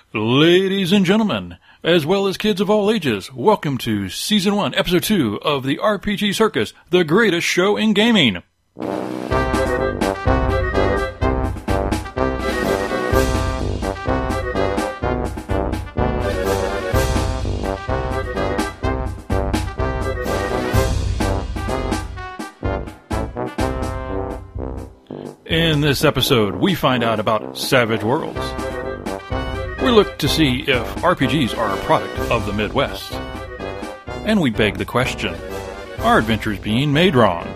Ladies and gentlemen, as well as kids of all ages, welcome to Season 1, Episode 2 of the RPG Circus, the greatest show in gaming. In this episode, we find out about Savage Worlds. We look to see if RPGs are a product of the Midwest. And we beg the question, are adventures being made wrong?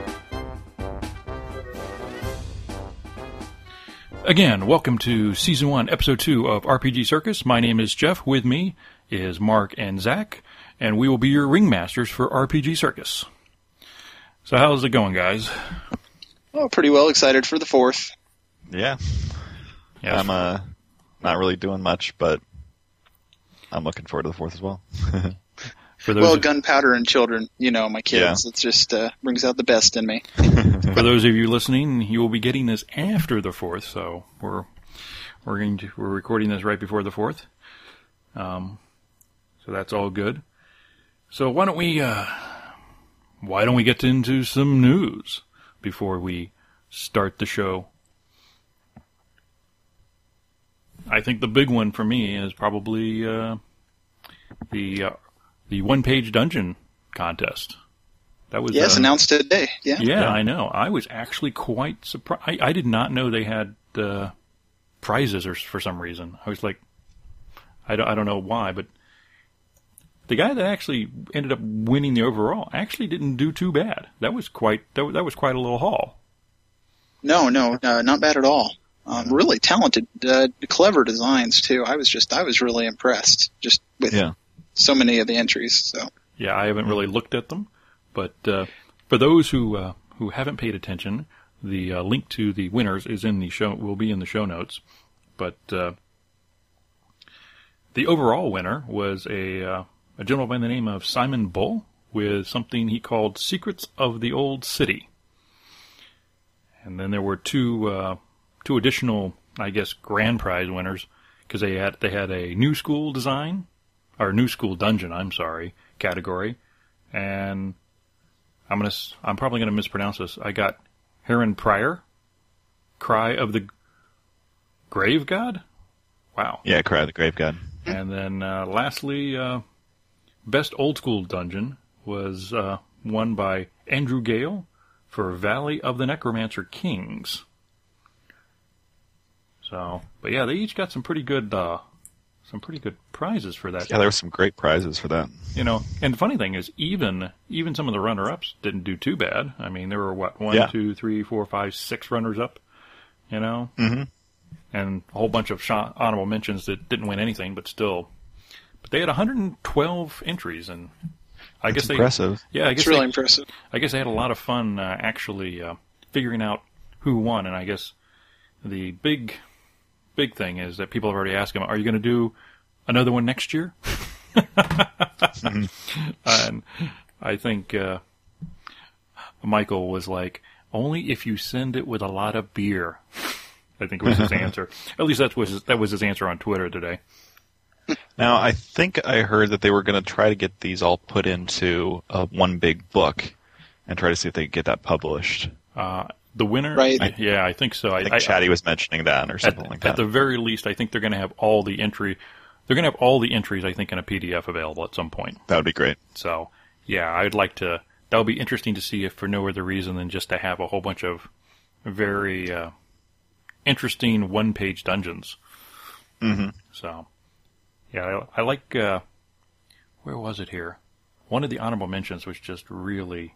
Again, welcome to Season 1, Episode 2 of RPG Circus. My name is Jeff. With me is Mark and Zach, and we will be your ringmasters for RPG Circus. So how's it going, guys? Oh, pretty well. Excited for the 4th. Yeah. Yes. I'm not really doing much, but I'm looking forward to the 4th as well. Well, gunpowder and children, you know, my kids. Yeah. It just brings out the best in me. For those of you listening, you will be getting this after the 4th, so we're recording this right before the 4th. So that's all good. So why don't we get into some news before we start the show? I think the big one for me is probably the one-page dungeon contest. That was announced today. Yeah, I know. I was actually quite surprised. I did not know they had prizes for some reason. I was like, I don't know why, but the guy that actually ended up winning the overall actually didn't do too bad. That was quite a little haul. No, not bad at all. Really talented, clever designs too. I was really impressed just with so many of the entries. So yeah, I haven't really looked at them, but for those who haven't paid attention, the link to the winners will be in the show notes. But the overall winner was a gentleman by the name of Simon Bull with something he called Secrets of the Old City, and then there were two additional, I guess, grand prize winners, because they had a new school design, or new school dungeon, category, and I'm probably gonna mispronounce this. I got Heron Pryor, Cry of the Grave God. Wow. Yeah, Cry of the Grave God. And then lastly, best old school dungeon was won by Andrew Gale for Valley of the Necromancer Kings. So, but yeah, they each got some pretty good prizes for that. Yeah, there were some great prizes for that. You know, and the funny thing is, even some of the runner-ups didn't do too bad. I mean, there were 1, 2, 3, 4, 5, 6 runners-up. You know, and a whole bunch of honorable mentions that didn't win anything, but they had 112 entries, and I guess impressive. It's really impressive. I guess they had a lot of fun actually figuring out who won, and I guess the big thing is that people have already asked him, are you going to do another one next year? And I think Michael was like, only if you send it with a lot of beer. I think was his answer. At least that was his answer on Twitter today. Now, I think I heard that they were going to try to get these all put into one big book and try to see if they could get that published. The winner? Right. I think so. I think Chatty was mentioning that or something like that. At the very least, I think they're going to have all the entries, I think, in a PDF available at some point. That would be great. So, yeah, that would be interesting to see if for no other reason than just to have a whole bunch of very interesting one-page dungeons. Mm-hmm. So, yeah, I like, where was it here? One of the honorable mentions was just really...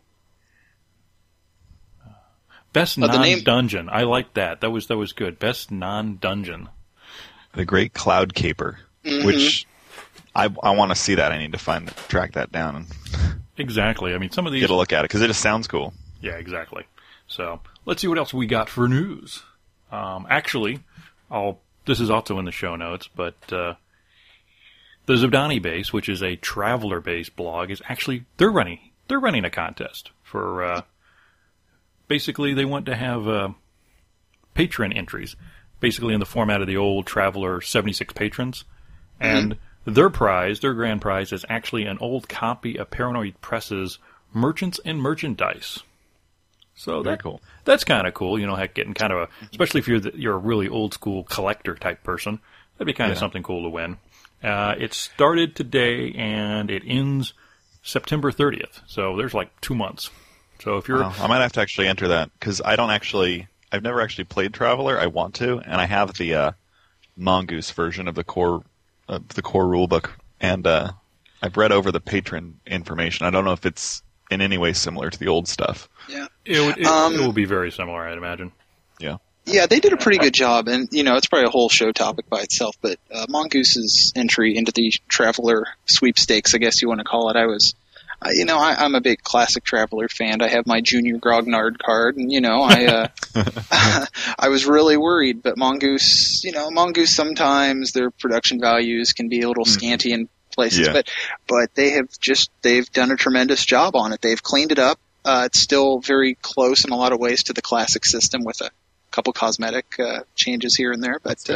Best non-dungeon. I like that. That was good. Best non-dungeon. The Great Cloud Caper, which I want to see that. I need to track that down. Exactly. I mean, some of these... Get a look at it, because it just sounds cool. Yeah, exactly. So, let's see what else we got for news. Actually, this is also in the show notes, but the Zodani Base, which is a traveler-based blog, is actually... They're running a contest for... Basically, they want to have patron entries, basically in the format of the old Traveler 76 patrons, And their grand prize, is actually an old copy of Paranoid Press's Merchants and Merchandise. So very cool. That's kind of cool, getting kind of especially if you're a really old school collector type person, that'd be kind of something cool to win. It started today and it ends September 30th. So there's like 2 months. So if you're, I might have to actually enter that because I've never actually played Traveler. I want to, and I have the Mongoose version of the core rulebook, and I've read over the patron information. I don't know if it's in any way similar to the old stuff. Yeah, it will be very similar, I'd imagine. Yeah. Yeah, they did a pretty good job, and it's probably a whole show topic by itself. But Mongoose's entry into the Traveler sweepstakes, I guess you want to call it, I'm a big classic Traveler fan. I have my Junior Grognard card, and I was really worried. But Mongoose sometimes their production values can be a little scanty in places, but they've done a tremendous job on it. They've cleaned it up. It's still very close in a lot of ways to the classic system with a couple cosmetic changes here and there, but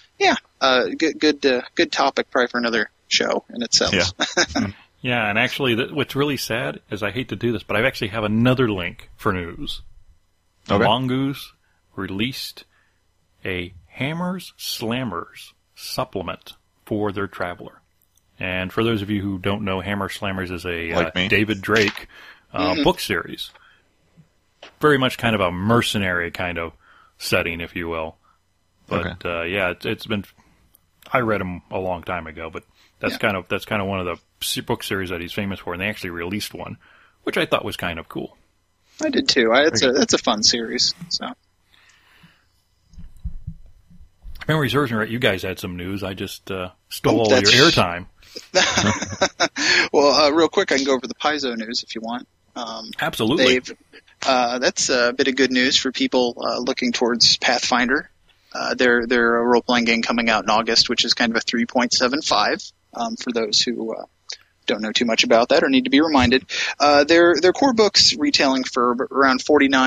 good topic probably for another show in itself. Yeah. Yeah, and actually, what's really sad is I hate to do this, but I actually have another link for news. Okay. Mongoose released a Hammers Slammers supplement for their Traveler. And for those of you who don't know, Hammer Slammers is a David Drake book series. Very much kind of a mercenary kind of setting, if you will. But it's been. I read them a long time ago, but that's kind of one of the book series that he's famous for, and they actually released one, which I thought was kind of cool. I did too. It's a fun series. So, if memory serves me right, you guys had some news. I just stole all your airtime. Well, real quick, I can go over the Paizo news if you want. Absolutely. That's a bit of good news for people looking towards Pathfinder. They're a role-playing game coming out in August, which is kind of a 3.75 for those who don't know too much about that or need to be reminded. Their core book's retailing for around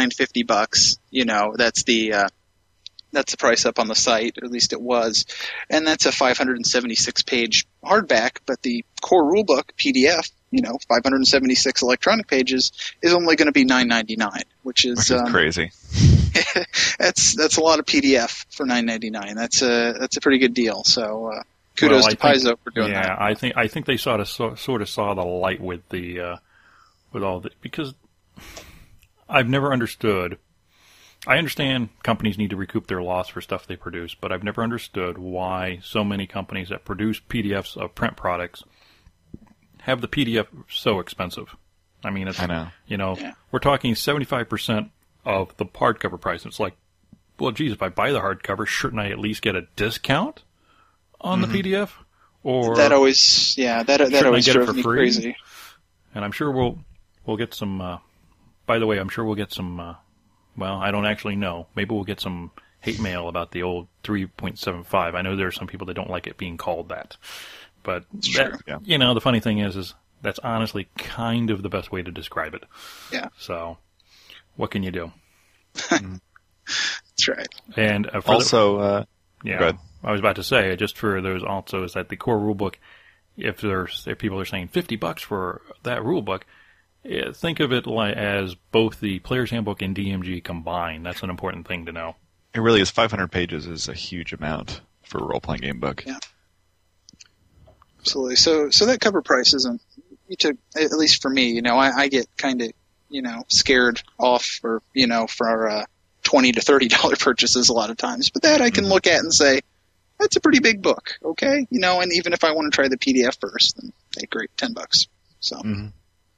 $49-$50. That's the price up on the site, or at least it was, and that's a 576-page hardback. But the core rulebook PDF, 576 electronic pages, is only going to be $9.99, which is crazy. That's a lot of PDF for $9.99. That's a pretty good deal. So kudos to Paizo for doing that. Yeah, I think they sort of saw the light with all the, because I've never understood. I understand companies need to recoup their loss for stuff they produce, but I've never understood why so many companies that produce PDFs of print products have the PDF so expensive. I mean, I know. We're talking 75% of the hardcover price. It's like, well, geez, if I buy the hardcover, shouldn't I at least get a discount on the PDF? Or that always drove me crazy. And I'm sure we'll get some. By the way, I'm sure we'll get some. Well, I don't actually know. Maybe we'll get some hate mail about the old 3.75. I know there are some people that don't like it being called that. But, the funny thing is that's honestly kind of the best way to describe it. Yeah. So, what can you do? That's right. And also, I was about to say, just for those also, is that the core rulebook, if people are saying $50 for that rulebook, think of it as both the Player's Handbook and DMG combined. That's an important thing to know. It really is. 500 pages is a huge amount for a role-playing game book. Yeah, absolutely. So that cover price isn't, at least for me, I get kind of, scared off for $20 to $30 purchases a lot of times. But that I can look at and say, that's a pretty big book, okay? And even if I want to try the PDF first, then great, $10. So. Mm-hmm.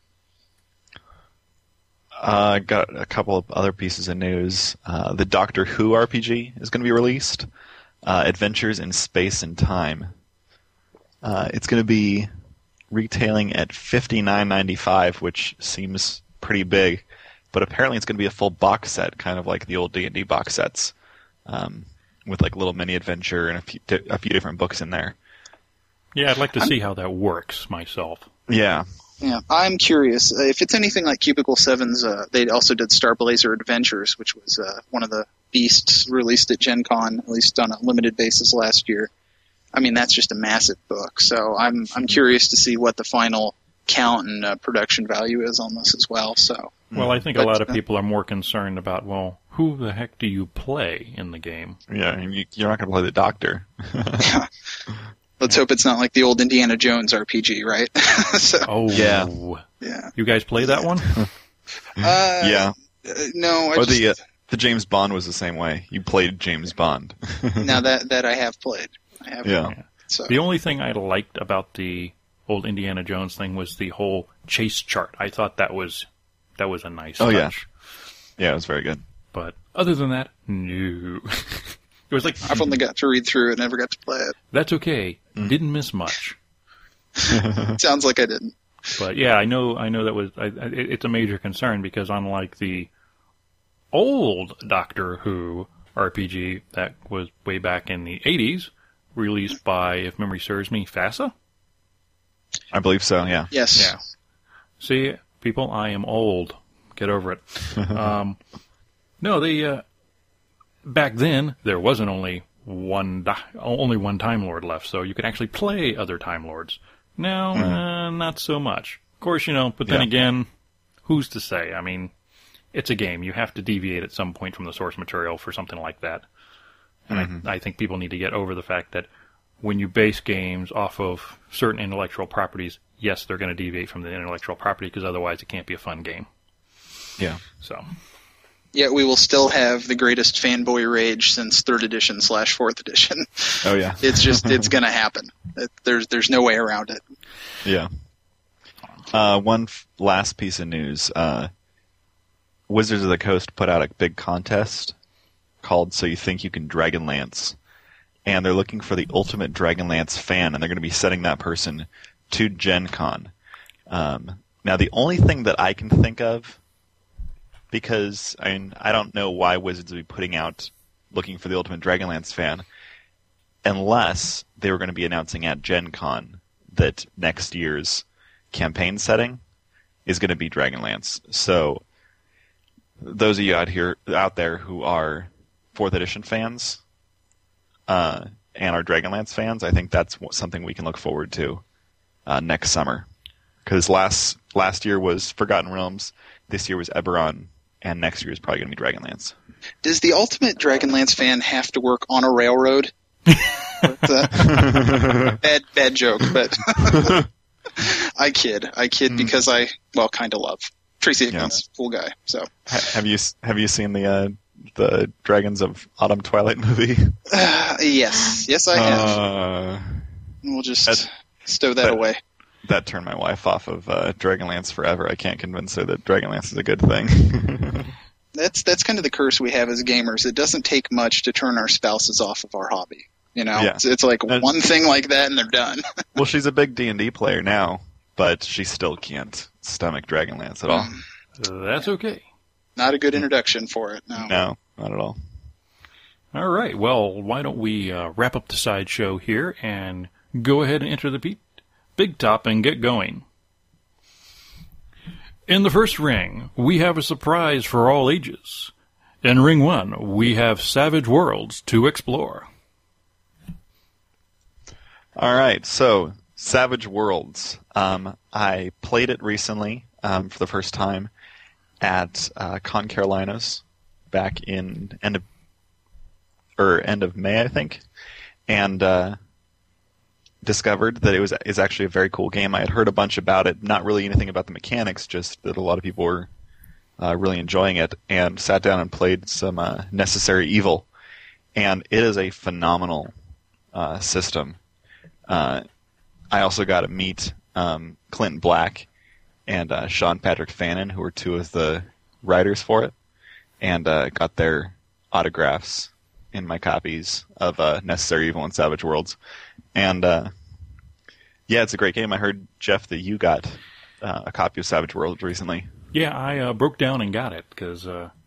I got a couple of other pieces of news. The Doctor Who RPG is going to be released. Adventures in Space and Time. It's going to be retailing at $59.95, which seems pretty big, but apparently it's going to be a full box set, kind of like the old D&D box sets, with like little mini adventure and a few different books in there. Yeah, I'd like to see how that works myself. Yeah. Yeah, I'm curious. If it's anything like Cubicle 7's, they also did Star Blazer Adventures, which was one of the beasts released at Gen Con, at least on a limited basis last year. I mean, that's just a massive book. So I'm curious to see what the final count and production value is on this as well. So, well, I think a lot of people are more concerned about, well, who the heck do you play in the game? Yeah, and you're not going to play the Doctor. Let's hope it's not like the old Indiana Jones RPG, right? So, Oh, Yeah. yeah. You guys play that one? Yeah. No, Or the James Bond was the same way. You played James Bond. now that I have played. I have. Yeah. So. The only thing I liked about the old Indiana Jones thing was the whole chase chart. I thought that was a nice touch. Yeah. Yeah, it was very good. But other than that, no. It was like, I've only got to read through it, never got to play it. that's okay. Didn't miss much. Sounds like I didn't. But yeah, I know that was it's a major concern because unlike the old Doctor Who RPG that was way back in the 80s, released by, if memory serves me, FASA. I believe so, yeah. Yes. Yeah. See, people, I am old. Get over it. No, they back then there wasn't only one Time Lord left, so you could actually play other Time Lords. Now, not so much. Of course, but then again, who's to say? I mean, it's a game. You have to deviate at some point from the source material for something like that. And I think people need to get over the fact that when you base games off of certain intellectual properties, yes, they're going to deviate from the intellectual property because otherwise it can't be a fun game. Yeah. So, Yet we will still have the greatest fanboy rage since 3rd edition / 4th edition. Oh, yeah. It's going to happen. There's no way around it. Yeah. One last piece of news. Wizards of the Coast put out a big contest called So You Think You Can Dragonlance. And they're looking for the ultimate Dragonlance fan, and they're going to be sending that person to Gen Con. Now, the only thing that I can think of, because I don't know why Wizards would be putting out looking for the ultimate Dragonlance fan, unless they were going to be announcing at Gen Con that next year's campaign setting is going to be Dragonlance. So those of you out there who are 4th edition fans and are Dragonlance fans, I think that's something we can look forward to next summer. Because last year was Forgotten Realms, this year was Eberron, and next year is probably going to be Dragonlance. Does the ultimate Dragonlance fan have to work on a railroad? Bad joke, but I kid because I kind of love Tracy Hickman's cool guy. So have you seen the Dragons of Autumn Twilight movie? Yes, I have. We'll just stow that away. That turned my wife off of Dragonlance forever. I can't convince her that Dragonlance is a good thing. That's kind of the curse we have as gamers. It doesn't take much to turn our spouses off of our hobby. It's like one thing like that and they're done. Well, she's a big D&D player now, but she still can't stomach Dragonlance at all. that's okay. Not a good introduction for it. No, not at all. All right. Well, why don't we wrap up the sideshow here and go ahead and enter the big top and get going. In the first ring, we have a surprise for all ages. In Ring 1, we have Savage Worlds to explore. All right, so Savage Worlds. I played it recently for the first time at Con Carolinas back in end of May, I think, and discovered that it is actually a very cool game. I had heard a bunch about it, not really anything about the mechanics, just that a lot of people were really enjoying it, and sat down and played some Necessary Evil, and it is a phenomenal system. I also got to meet Clinton Black and Sean Patrick Fannin, who were two of the writers for it, and got their autographs in my copies of Necessary Evil and Savage Worlds. And it's a great game. I heard, Jeff, that you got a copy of Savage Worlds recently. Yeah, I broke down and got it because,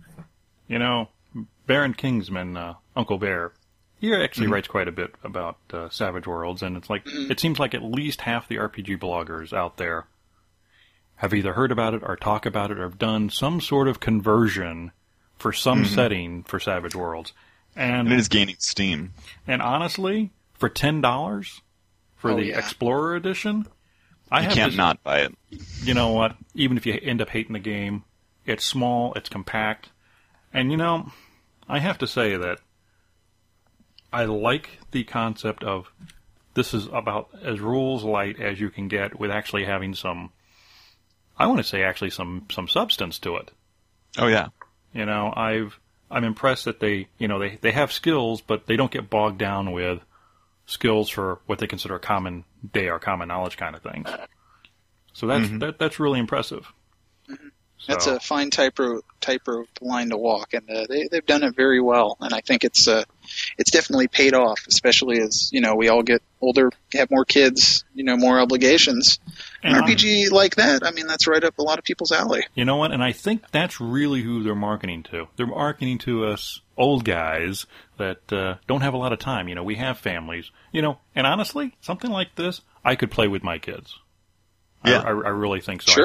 Baron Kingsman, Uncle Bear, he actually writes quite a bit about Savage Worlds, and it seems like at least half the RPG bloggers out there have either heard about it or talk about it or have done some sort of conversion for some setting for Savage Worlds. And it is gaining steam. And honestly, for $10 for the yeah. Explorer Edition, You can't not buy it. You know what? Even if you end up hating the game, it's small, it's compact, and I have to say that I like the concept of this is about as rules light as you can get with actually having some, I want to say actually some substance to it. Oh yeah. I'm impressed that they have skills, but they don't get bogged down with skills for what they consider a common day or common knowledge kind of thing. So that's really impressive. Mm-hmm. That's a fine tightrope line to walk, and they've done it very well. And I think it's definitely paid off, especially as we all get older, have more kids, more obligations. An RPG like that, that's right up a lot of people's alley. You know what? And I think that's really who they're marketing to. They're marketing to us old guys that don't have a lot of time. We have families. And honestly, something like this, I could play with my kids. Yeah. I really think so. Sure.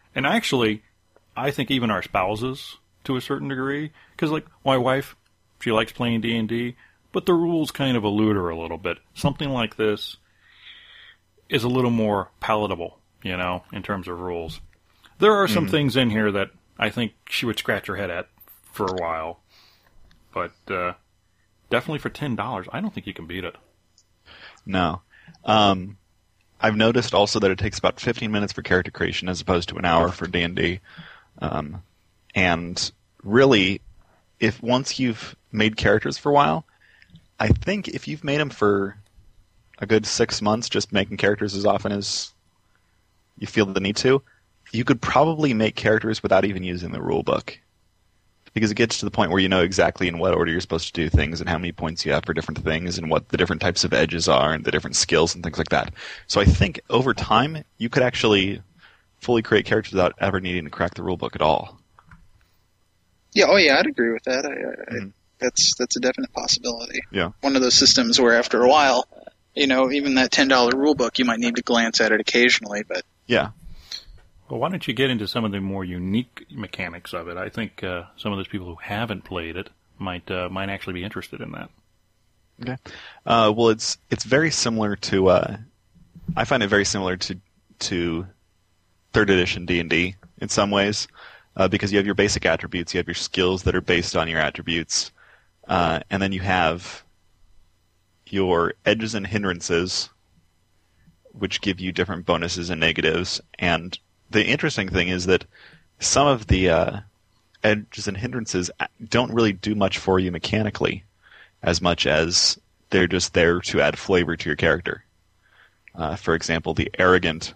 I think even our spouses, to a certain degree, because like my wife, she likes playing D&D, but the rules kind of elude her a little bit. Something like this is a little more palatable, in terms of rules. There are some things in here that I think she would scratch her head at for a while, but definitely for $10, I don't think you can beat it. No. I've noticed also that it takes about 15 minutes for character creation as opposed to an hour for D&D. And really, if once you've made characters for a while, I think if you've made them for a good 6 months, just making characters as often as you feel the need to, you could probably make characters without even using the rule book. Because it gets to the point where you know exactly in what order you're supposed to do things and how many points you have for different things and what the different types of edges are and the different skills and things like that. So I think over time, you could actually fully create characters without ever needing to crack the rule book at all. Yeah, I'd agree with that. That's a definite possibility. Yeah. One of those systems where after a while, even that $10 rule book, you might need to glance at it occasionally, but... Yeah. Well, why don't you get into some of the more unique mechanics of it? I think some of those people who haven't played it might actually be interested in that. Okay. Well, it's very similar to... I find it very similar to 3rd edition D&D in some ways, because you have your basic attributes, you have your skills that are based on your attributes, and then you have your edges and hindrances, which give you different bonuses and negatives. And the interesting thing is that some of the edges and hindrances don't really do much for you mechanically, as much as they're just there to add flavor to your character. For example, the arrogant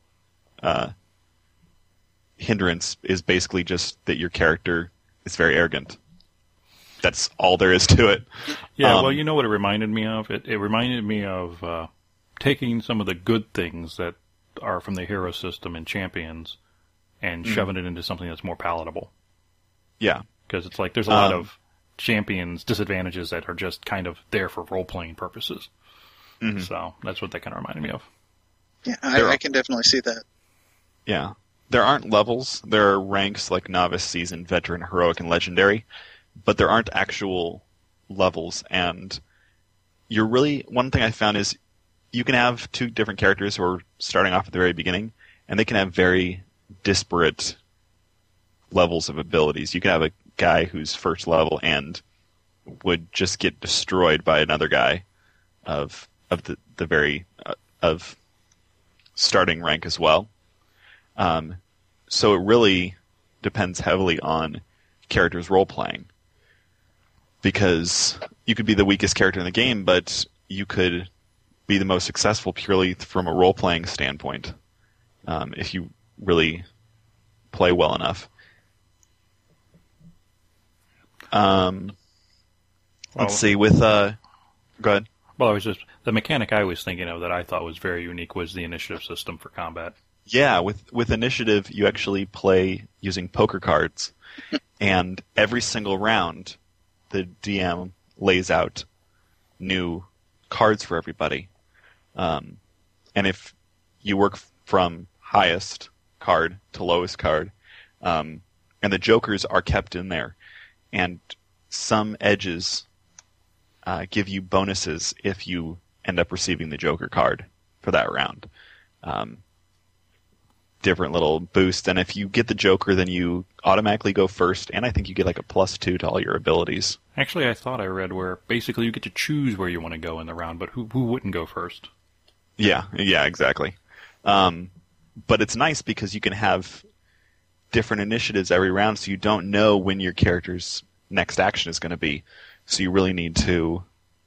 hindrance is basically just that your character is very arrogant. That's all there is to it. Yeah, well, you know what it reminded me of? It reminded me of taking some of the good things that are from the hero system and champions and shoving it into something that's more palatable. Yeah. Because it's like there's a lot of champions' disadvantages that are just kind of there for role-playing purposes. Mm-hmm. So that's what that kind of reminded me of. Yeah, I can definitely see that. Yeah. There aren't levels. There are ranks like novice, seasoned, veteran, heroic, and legendary, but there aren't actual levels. And you're really... One thing I found is you can have 2 different characters who are starting off at the very beginning, and they can have very disparate levels of abilities. You can have a guy who's first level and would just get destroyed by another guy of the very of starting rank as well. So it really depends heavily on characters' role playing, because you could be the weakest character in the game, but you could be the most successful purely from a role playing standpoint, if you really play well enough. Let's see. With go ahead. Well, it was just the mechanic I was thinking of that I thought was very unique was the initiative system for combat. Yeah, with initiative, you actually play using poker cards, and every single round, the DM lays out new cards for everybody. And if you work from highest card to lowest card, and the jokers are kept in there, and some edges give you bonuses if you end up receiving the Joker card for that round. Different little boosts, and if you get the Joker, then you automatically go first, and I think you get like a +2 to all your abilities. Actually, I thought I read where basically you get to choose where you want to go in the round, but who wouldn't go first? Yeah, exactly. But it's nice because you can have different initiatives every round, so you don't know when your character's next action is going to be. So you really need to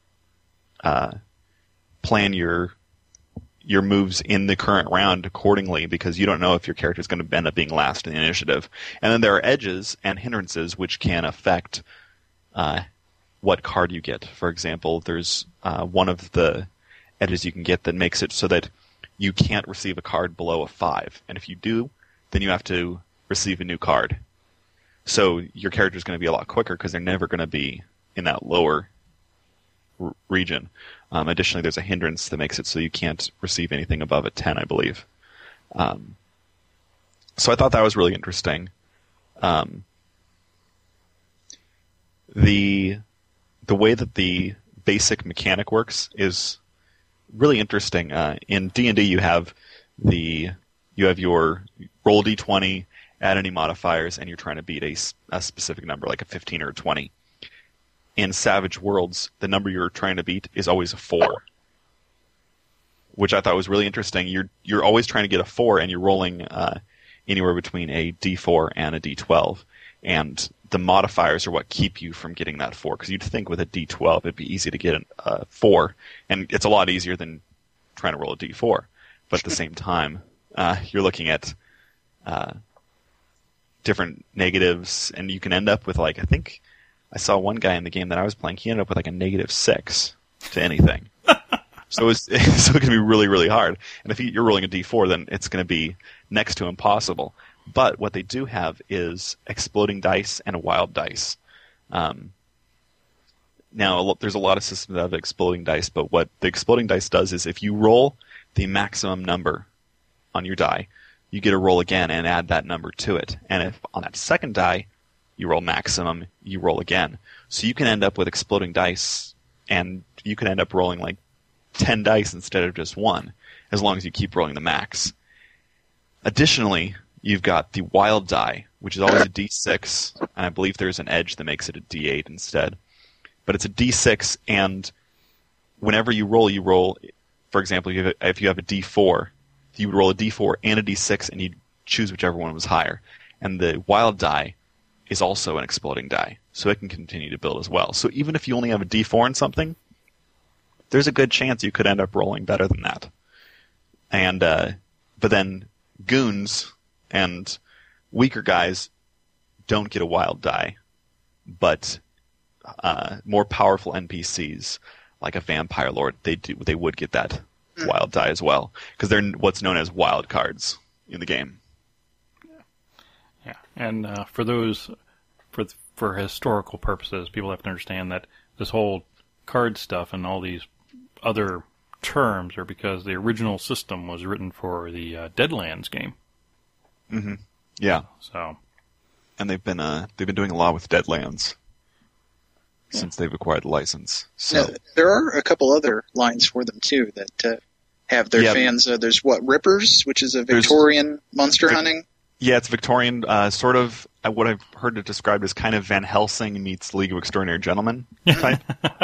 plan your moves in the current round accordingly, because you don't know if your character is going to end up being last in the initiative. And then there are edges and hindrances which can affect what card you get. For example, there's one of the edges you can get that makes it so that you can't receive a card below a 5. And if you do, then you have to receive a new card. So your character is going to be a lot quicker because they're never going to be in that lower region. Additionally, there's a hindrance that makes it so you can't receive anything above a 10, I believe. So I thought that was really interesting. The way that the basic mechanic works is really interesting. In D&D, you have your roll d20, add any modifiers, and you're trying to beat a specific number, like a 15 or a 20. In Savage Worlds, the number you're trying to beat is always a 4, which I thought was really interesting. You're always trying to get a 4, and you're rolling anywhere between a d4 and a d12, and the modifiers are what keep you from getting that 4, because you'd think with a d12 it'd be easy to get a 4, and it's a lot easier than trying to roll a d4. But at the same time, you're looking at different negatives, and you can end up with, like, I think I saw one guy in the game that I was playing, he ended up with like a -6 to anything. So it can be really, really hard. And if you're rolling a d4, then it's going to be next to impossible. But what they do have is exploding dice and wild dice. Now, there's a lot of systems that have exploding dice, but what the exploding dice does is if you roll the maximum number on your die, you get to roll again and add that number to it. And if on that second die you roll maximum, you roll again. So you can end up with exploding dice, and you can end up rolling like 10 dice instead of just 1, as long as you keep rolling the max. Additionally, you've got the wild die, which is always a d6, and I believe there's an edge that makes it a d8 instead. But it's a d6, and whenever you roll, for example, if you have a d4, you would roll a d4 and a d6, and you'd choose whichever one was higher. And the wild die is also an exploding die, so it can continue to build as well. So even if you only have a d4 in something, there's a good chance you could end up rolling better than that. And but then goons and weaker guys don't get a wild die, but more powerful NPCs like a vampire lord, they would get that wild die as well, because they're what's known as wild cards in the game. Yeah, and for historical purposes, people have to understand that this whole card stuff and all these other terms are because the original system was written for the Deadlands game. Mm-hmm. Yeah. So, and they've been doing a lot with Deadlands since they've acquired the license. So now, there are a couple other lines for them too that have their fans. There's Rippers, which is a Victorian monster hunting. Yeah, it's Victorian, sort of what I've heard it described as kind of Van Helsing meets League of Extraordinary Gentlemen type.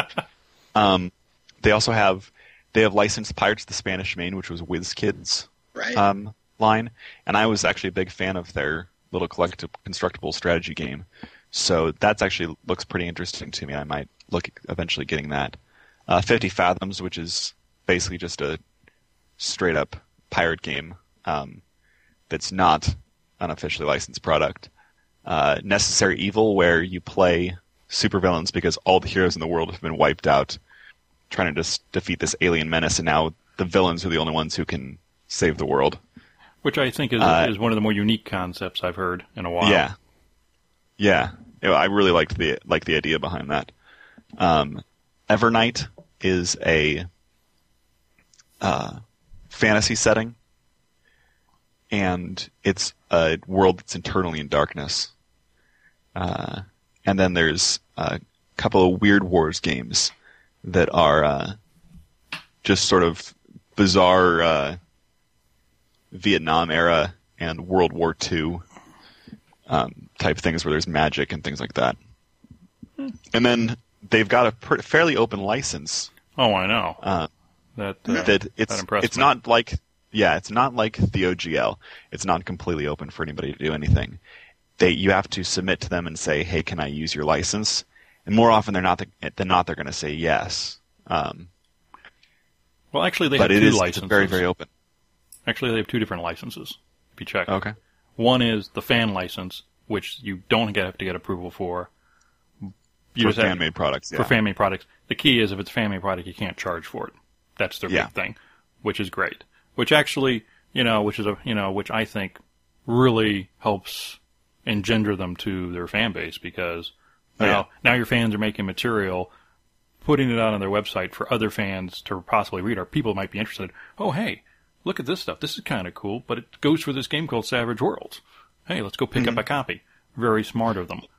They also have licensed Pirates of the Spanish Main, which was WizKids line, and I was actually a big fan of their little collectible constructible strategy game. So that's actually looks pretty interesting to me. I might look at eventually getting that. 50 Fathoms, which is basically just a straight up pirate game that's not an officially licensed product. Necessary Evil, where you play supervillains because all the heroes in the world have been wiped out trying to just defeat this alien menace, and now the villains are the only ones who can save the world. Which I think is one of the more unique concepts I've heard in a while. Yeah. Yeah. I really liked the idea behind that. Evernight is a fantasy setting, and it's a world that's internally in darkness. And then there's a couple of Weird Wars games that are just sort of bizarre Vietnam era and World War II type things where there's magic and things like that. And then they've got a fairly open license. Oh, I know. That impressed it's me. not like it's not like the OGL. It's not completely open for anybody to do anything. You have to submit to them and say, "Hey, can I use your license?" And more often than not, they're going to say yes. Well, actually, they have two licenses. It's very, very open. Actually, they have two different licenses, if you check. Okay. One is the fan license, which you don't have to get approval for. For fan-made products, yeah. For fan-made products. The key is if it's a fan-made product, you can't charge for it. That's their big thing, which is great. Which actually, which I think really helps engender them to their fan base, because now your fans are making material, putting it out on their website for other fans to possibly read, or people might be interested. Oh, hey, look at this stuff. This is kind of cool, but it goes for this game called Savage Worlds. Hey, let's go pick up a copy. Very smart of them.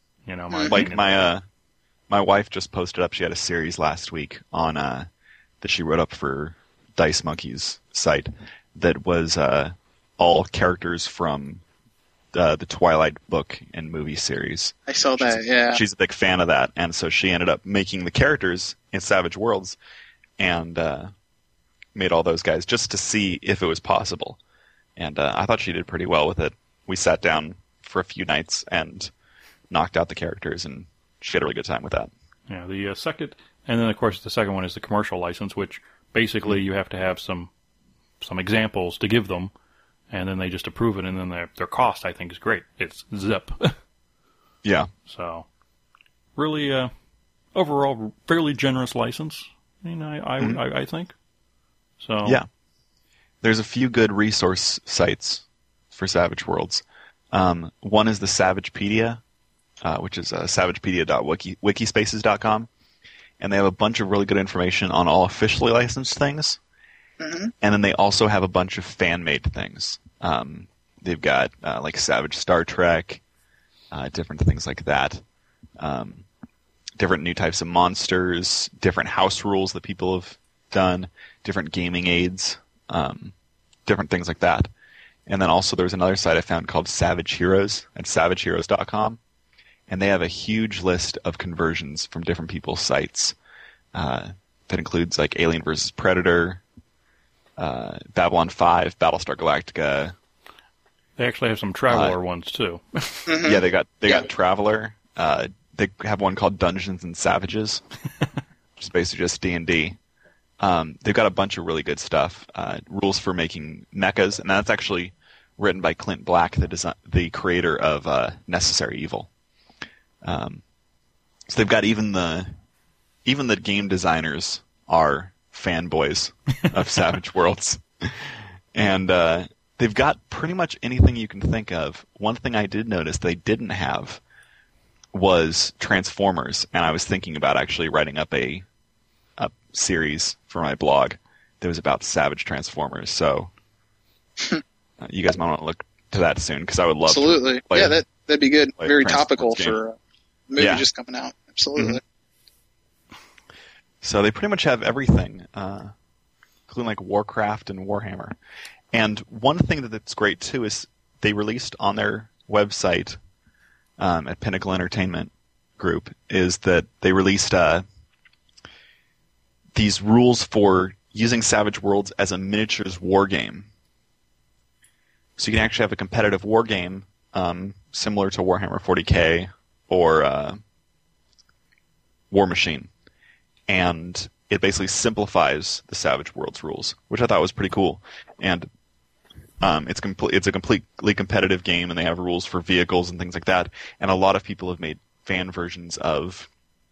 My wife just posted up. She had a series last week on that she wrote up for Dice Monkey's site that was all characters from the Twilight book and movie series. I saw that. Yeah, she's a big fan of that, and so she ended up making the characters in Savage Worlds and made all those guys just to see if it was possible. And I thought she did pretty well with it. We sat down for a few nights and knocked out the characters, and she had a really good time with that. Yeah, the second, and then of course the second one is the commercial license, which basically you have to have some examples to give them, and then they just approve it, and then their cost, I think, is great. It's zip. Yeah. So, really, overall, fairly generous license. I mean, I think. So. Yeah. There's a few good resource sites for Savage Worlds. One is the Savagepedia, which is savagepedia.wikispaces.com, and they have a bunch of really good information on all officially licensed things. Mm-hmm. And then they also have a bunch of fan-made things. They've got like Savage Star Trek, different things like that, different new types of monsters, different house rules that people have done, different gaming aids, different things like that. And then also there's another site I found called Savage Heroes at savageheroes.com, and they have a huge list of conversions from different people's sites. That includes like Alien vs. Predator, Babylon 5, Battlestar Galactica. They actually have some Traveler ones too. Mm-hmm. Yeah, they got Traveler. They have one called Dungeons and Savages, which is basically just D&D. They've got a bunch of really good stuff. Rules for making mechas, and that's actually written by Clint Black, the creator of Necessary Evil. So they've got even the game designers are fanboys of Savage Worlds, and they've got pretty much anything you can think of. One thing I did notice they didn't have was Transformers, and I was thinking about actually writing up a series for my blog that was about Savage Transformers. So you guys might want to look to that soon, because I would love absolutely. To play, yeah, that'd be good. Very topical game. for a movie just coming out. Absolutely. Mm-hmm. So they pretty much have everything, including like Warcraft and Warhammer. And one thing that's great too is they released on their website at Pinnacle Entertainment Group is that they released these rules for using Savage Worlds as a miniatures war game. So you can actually have a competitive war game similar to Warhammer 40K or War Machine. And it basically simplifies the Savage Worlds rules, which I thought was pretty cool. And it's a completely competitive game, and they have rules for vehicles and things like that. And a lot of people have made fan versions of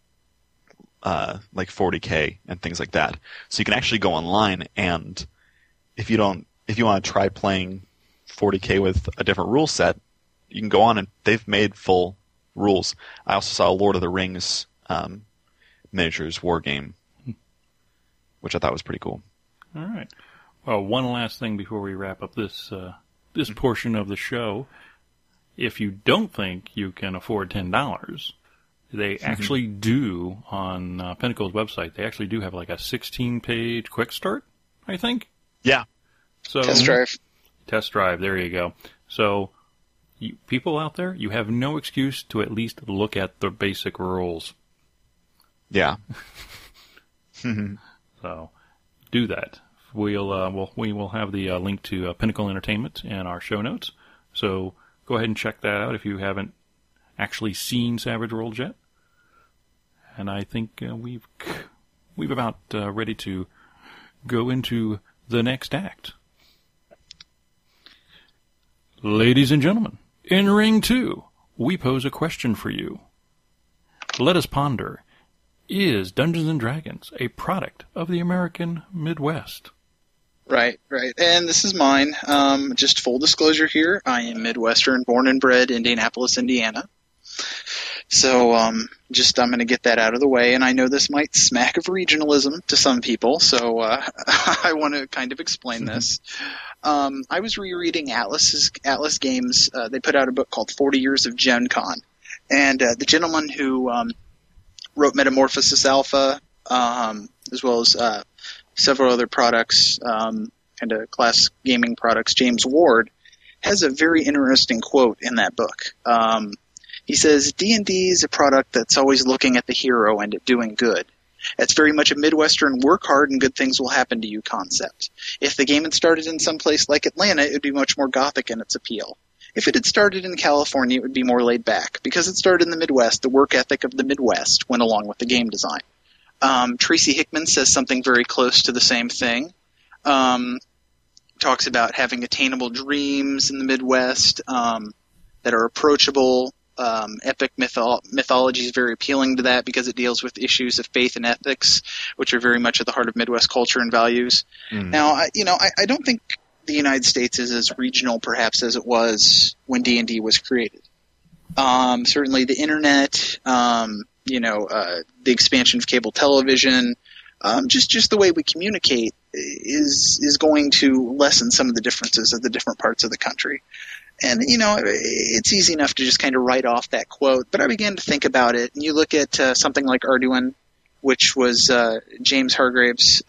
like 40K and things like that. So you can actually go online, and if you want to try playing 40K with a different rule set, you can go on, and they've made full rules. I also saw a Lord of the Rings miniatures war game, which I thought was pretty cool. All right. Well, one last thing before we wrap up this portion of the show. If you don't think you can afford $10, they actually do on Pinnacle's website. They actually do have like a 16-page quick start, I think. Yeah. So Test drive. Test drive. There you go. So, people out there, you have no excuse to at least look at the basic rules. Yeah. So, do that. We will have the link to Pinnacle Entertainment in our show notes. So go ahead and check that out if you haven't actually seen Savage Worlds yet. And I think we've about ready to go into the next act. Ladies and gentlemen, in Ring 2, we pose a question for you. Let us ponder. Is Dungeons & Dragons a product of the American Midwest? Right. And this is mine. Just full disclosure here, I am Midwestern, born and bred, Indianapolis, Indiana. So I'm going to get that out of the way, and I know this might smack of regionalism to some people, so I want to kind of explain this. I was rereading Atlas Games. They put out a book called 40 Years of Gen Con, and the gentleman who wrote Metamorphosis Alpha, as well as several other products, kind of class gaming products, James Ward, has a very interesting quote in that book. He says, D&D is a product that's always looking at the hero and at doing good. It's very much a Midwestern work hard and good things will happen to you concept. If the game had started in some place like Atlanta, it would be much more gothic in its appeal. If it had started in California, it would be more laid back. Because it started in the Midwest, the work ethic of the Midwest went along with the game design. Tracy Hickman says something very close to the same thing. Talks about having attainable dreams in the Midwest that are approachable. Epic mythology is very appealing to that because it deals with issues of faith and ethics, which are very much at the heart of Midwest culture and values. Now, I don't think the United States is as regional, perhaps, as it was when D&D was created. Certainly, the internet, the expansion of cable television, just the way we communicate is going to lessen some of the differences of the different parts of the country. And, it's easy enough to just kind of write off that quote. But I began to think about it. And you look at something like Arduin, which was James Hargrave's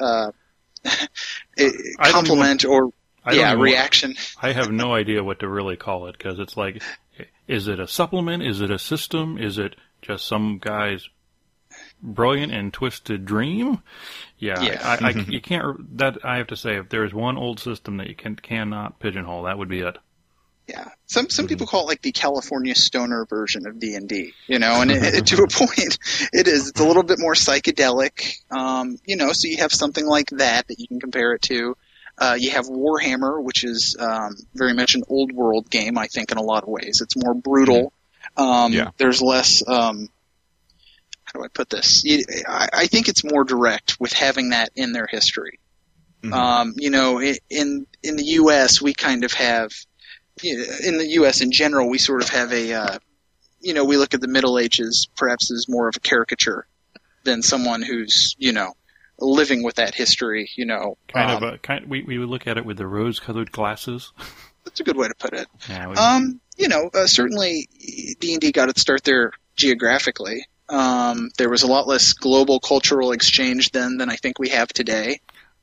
compliment reaction. I have no idea what to really call it because it's like, is it a supplement? Is it a system? Is it just some guy's brilliant and twisted dream? Yeah. You can't. That I have to say, if there is one old system that you cannot pigeonhole, that would be it. Yeah, some people call it like the California stoner version of D&D, and to a point, it is. It's a little bit more psychedelic, so you have something like that you can compare it to. You have Warhammer, which is very much an old world game, I think, in a lot of ways. It's more brutal. There's less, how do I put this? I think it's more direct with having that in their history. In the U.S., we kind of have, in the U.S. in general, we sort of have a, we look at the Middle Ages perhaps as more of a caricature than someone who's, living with that history, we would look at it with the rose-colored glasses. That's a good way to put it. Yeah, certainly D&D got its start there geographically. There was a lot less global cultural exchange then than I think we have today.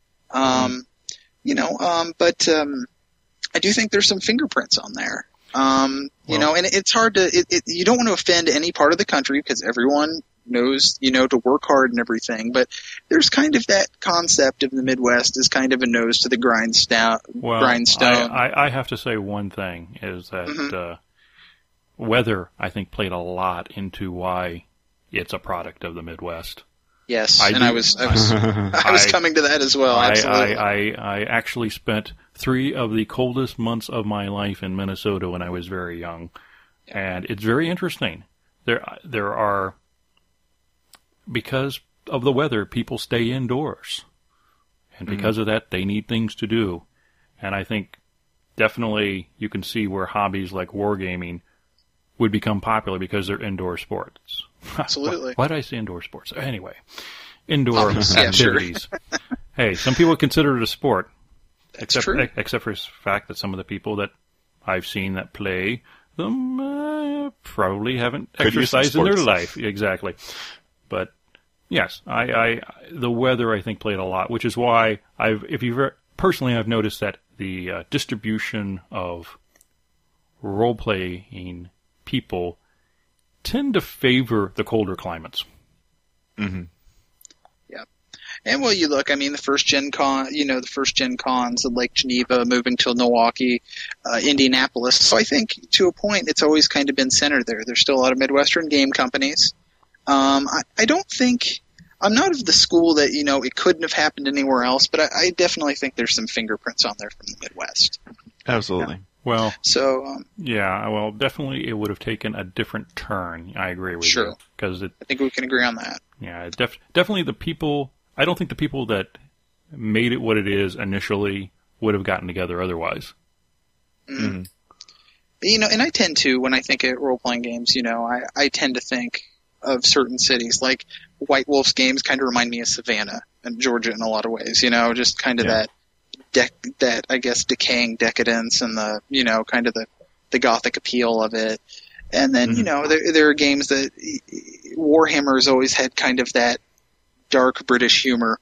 But I do think there's some fingerprints on there. And it's hard to, you don't want to offend any part of the country because everyone knows, to work hard and everything, but there's kind of that concept of the Midwest as kind of a nose to the grindstone. I have to say one thing is that weather, I think, played a lot into why it's a product of the Midwest. Yes, I was coming to that as well. Absolutely. I actually spent 3 of the coldest months of my life in Minnesota when I was very young, and it's very interesting. There are, because of the weather, people stay indoors, and because of that, they need things to do. And I think definitely you can see where hobbies like wargaming would become popular because they're indoor sports. Absolutely. Why did I say indoor sports? Anyway, indoor activities. Sure. Hey, some people consider it a sport. That's true. Except for the fact that some of the people that I've seen that play them probably haven't Could use some exercised in their sports. life. Exactly. But yes, the weather I think played a lot, which is why personally I've noticed that the distribution of role-playing people tend to favor the colder climates. Mm-hmm. And well, you look, I mean, the first Gen Cons at Lake Geneva, moving to Milwaukee, Indianapolis. So I think to a point, it's always kind of been centered there. There's still a lot of Midwestern game companies. I don't think, I'm not of the school that, it couldn't have happened anywhere else, but I definitely think there's some fingerprints on there from the Midwest. Absolutely. Well, So, yeah, well, definitely it would have taken a different turn. I agree with Sure. you. Because I think we can agree on that. yeah, definitely the people, I don't think the people that made it what it is initially would have gotten together otherwise. Mm-hmm. And I tend to, when I think of role-playing games, I tend to think of certain cities. Like, White Wolf's games kind of remind me of Savannah and Georgia in a lot of ways, just kind of that, I guess, decaying decadence and the, kind of the gothic appeal of it. And then, there are games that Warhammer's always had kind of that dark British humor,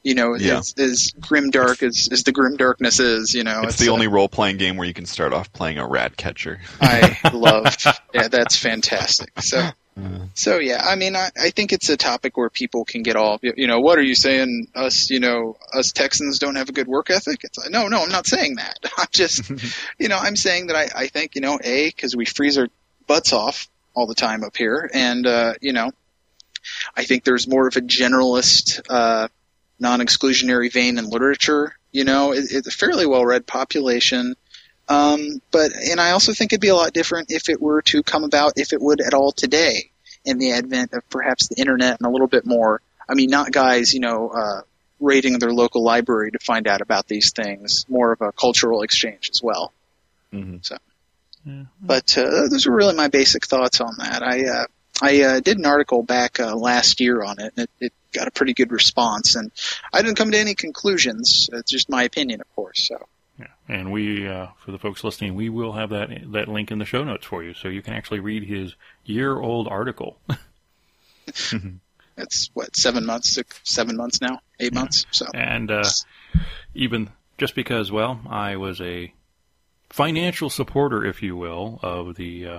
as grim dark as the grim darkness is, It's the only role-playing game where you can start off playing a rat catcher. I love, that's fantastic. So yeah, I mean, I think it's a topic where people can get all, what are you saying? Us Texans don't have a good work ethic? It's like, no, I'm not saying that. I'm just, I'm saying that I think, because we freeze our butts off all the time up here, and I think there's more of a generalist, non-exclusionary vein in literature. It's a fairly well-read population. And I also think it'd be a lot different if it were to come about, if it would at all today, in the advent of perhaps the internet and a little bit more. I mean, not guys, raiding their local library to find out about these things. More of a cultural exchange as well. Mm-hmm. So, but those are really my basic thoughts on that. I did an article back last year on it, and it got a pretty good response. And I didn't come to any conclusions. It's just my opinion, of course. So. Yeah, and we, for the folks listening, we will have that link in the show notes for you, so you can actually read his year-old article. It's, 7 months? 7 months now? 8 months? So. And even just because, well, I was a financial supporter, if you will, of the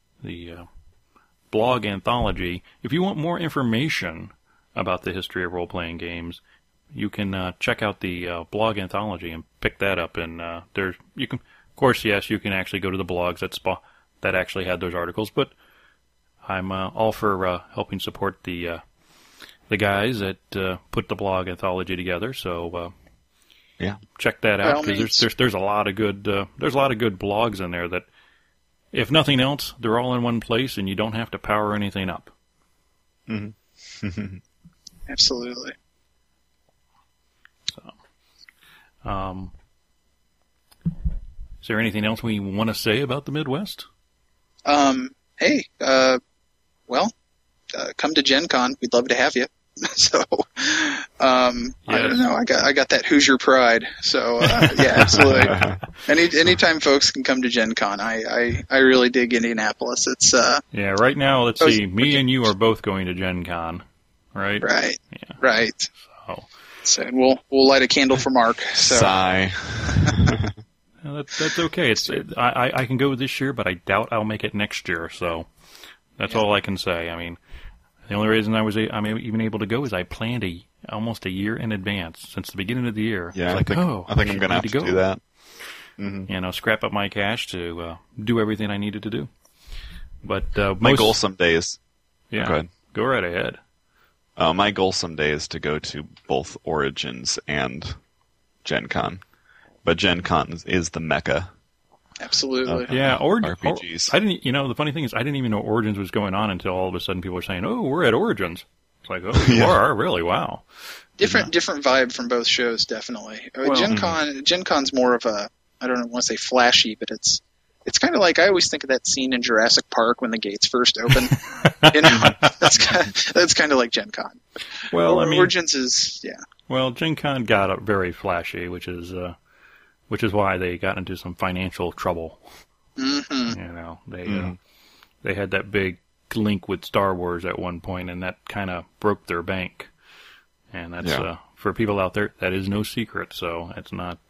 blog anthology, if you want more information about the history of role-playing games, you can check out the blog anthology and pick that up. And you can, of course, yes, you can actually go to the blogs that actually had those articles. But I'm all for helping support the guys that put the blog anthology together. So check that out, because there's a lot of good blogs in there that, if nothing else, they're all in one place and you don't have to power anything up. Mm-hmm. Absolutely. Is there anything else we want to say about the Midwest? Hey, come to Gen Con. We'd love to have you. So, I don't know. I got that Hoosier pride. So, yeah, absolutely. Anytime folks can come to Gen Con, I really dig Indianapolis. It's, yeah, right now, let's see. Me and you are both going to Gen Con, right? Right. Yeah. Right. So we'll light a candle for Mark. So. Sigh. That's okay. I can go this year, but I doubt I'll make it next year. So that's all I can say. I mean, the only reason I'm even able to go is I planned almost a year in advance, since the beginning of the year. Yeah, I think I'm going to have to do that. Mm-hmm. Scrap up my cash to do everything I needed to do. But my goal someday is... Yeah, go ahead. Go right ahead. My goal someday is to go to both Origins and Gen Con. But Gen Con is the mecca. Absolutely. RPGs. I didn't. The funny thing is, I didn't even know Origins was going on until all of a sudden people were saying, "Oh, we're at Origins." It's like, "Oh, you are really? Wow." Different vibe from both shows, definitely. Gen Con's more of a, I don't want to say flashy, but it's kind of like, I always think of that scene in Jurassic Park when the gates first open. That's kind of like Gen Con. Well, Origins is, yeah. Well, Gen Con got very flashy, which is why they got into some financial trouble. Mm-hmm. You know, they had that big link with Star Wars at one point, and that kind of broke their bank. And that's for people out there, that is no secret. So it's not.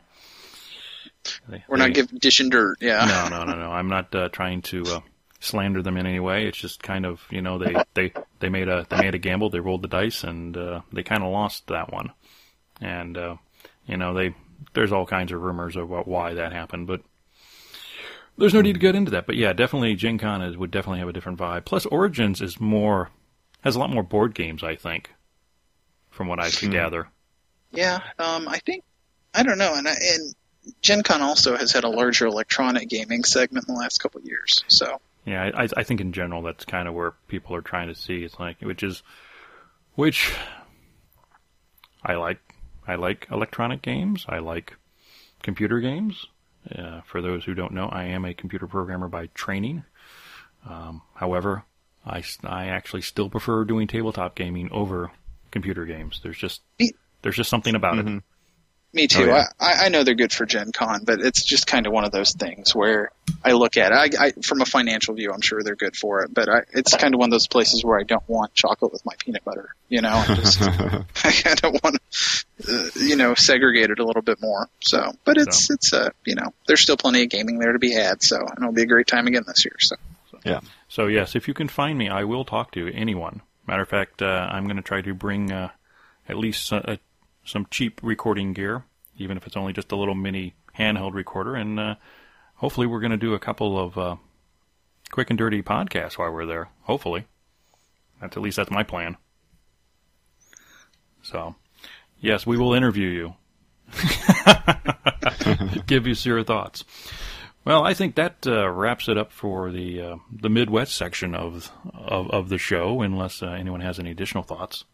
We're not dishing dirt. Yeah. No. I'm not trying to slander them in any way. It's just kind of, you know, they made a gamble. They rolled the dice, and they kind of lost that one. And you know, there's all kinds of rumors about why that happened, but there's no need to get into that. But yeah, definitely Gen Con would definitely have a different vibe. Plus, Origins has a lot more board games, I think, from what I could gather. Yeah, I don't know, and Gen Con also has had a larger electronic gaming segment in the last couple of years. So yeah, I think in general that's kind of where people are trying to see. It's like which I like. I like electronic games. I like computer games. For those who don't know, I am a computer programmer by training. However, I actually still prefer doing tabletop gaming over computer games. There's just something about it. Me too. Oh, yeah. I know they're good for Gen Con, but it's just kind of one of those things where I look at it. I from a financial view, I'm sure they're good for it, but it's kind of one of those places where I don't want chocolate with my peanut butter. You know, I kind of want to, segregate it a little bit more. So, but it's there's still plenty of gaming there to be had. So, and it'll be a great time again this year. So yeah. So yes, if you can find me, I will talk to anyone. Matter of fact, I'm going to try to bring at least some cheap recording gear, even if it's only just a little mini handheld recorder, and hopefully we're going to do a couple of quick and dirty podcasts while we're there. Hopefully. At least that's my plan. So, yes, we will interview you. Give you your thoughts. Well, I think that wraps it up for the Midwest section of the show, unless anyone has any additional thoughts.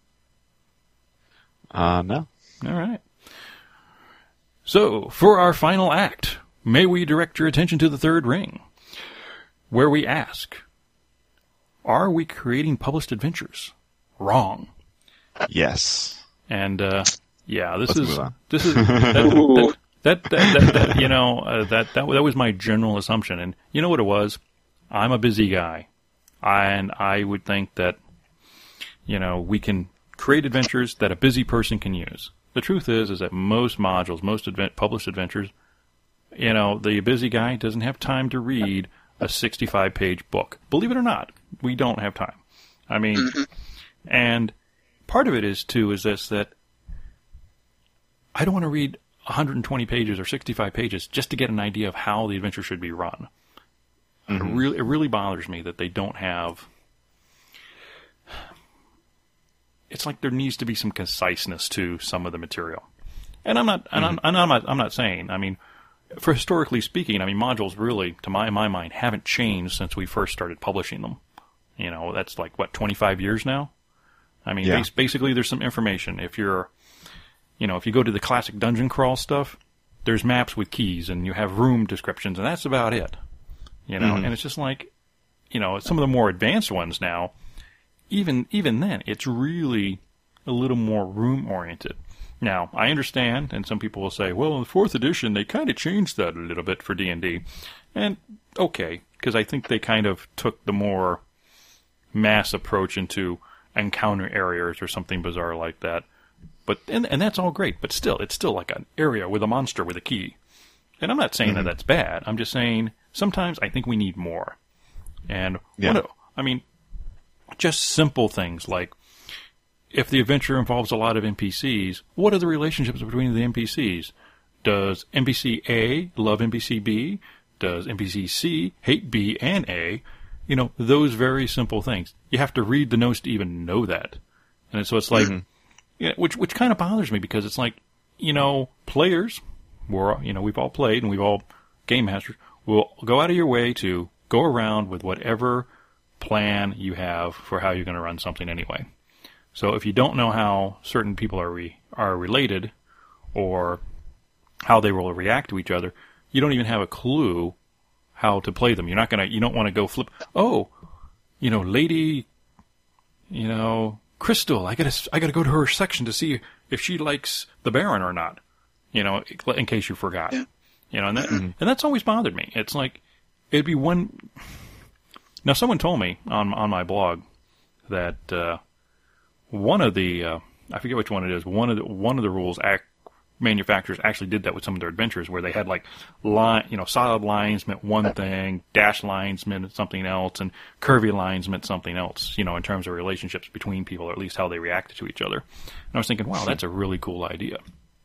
No. All right. So, for our final act, may we direct your attention to the third ring, where we ask, are we creating published adventures? Wrong. Yes. And yeah, Let's move on. This is that was my general assumption. And you know what it was? I'm a busy guy, and I would think that we can create adventures that a busy person can use. The truth is that most modules, published adventures, the busy guy doesn't have time to read a 65-page book. Believe it or not, we don't have time. I mean, and part of it is this, that I don't want to read 120 pages or 65 pages just to get an idea of how the adventure should be run. It really bothers me that they don't have... It's like there needs to be some conciseness to some of the material, and I'm not saying. I mean, for historically speaking, I mean modules really, to my mind, haven't changed since we first started publishing them. That's like 25 years now. I mean, basically, there's some information. If you're, if you go to the classic dungeon crawl stuff, there's maps with keys, and you have room descriptions, and that's about it. And it's just like, some of the more advanced ones now. Even then, it's really a little more room-oriented. Now, I understand, and some people will say, well, in the 4th edition, they kind of changed that a little bit for D&D. And, okay, because I think they kind of took the more mass approach into encounter areas or something bizarre like that. But and that's all great, but still, it's still like an area with a monster with a key. And I'm not saying that that's bad. I'm just saying sometimes I think we need more. And, just simple things like, if the adventure involves a lot of NPCs, what are the relationships between the NPCs? Does NPC A love NPC B? Does NPC C hate B and A? Those very simple things. You have to read the notes to even know that. And so it's like, which kind of bothers me, because it's like, players, we've all played, and we've all, game masters, will go out of your way to go around with whatever plan you have for how you're going to run something anyway. So if you don't know how certain people are related, or how they will react to each other, you don't even have a clue how to play them. You don't want to go flip. Oh, Lady, Crystal. I gotta go to her section to see if she likes the Baron or not. In case you forgot. Yeah. And that's always bothered me. It's like, it'd be one. Now, someone told me on my blog that one of the I forget which one it is. One of the rules manufacturers actually did that with some of their adventures, where they had like solid lines meant one thing, dashed lines meant something else, and curvy lines meant something else. In terms of relationships between people, or at least how they reacted to each other. And I was thinking, wow, that's a really cool idea.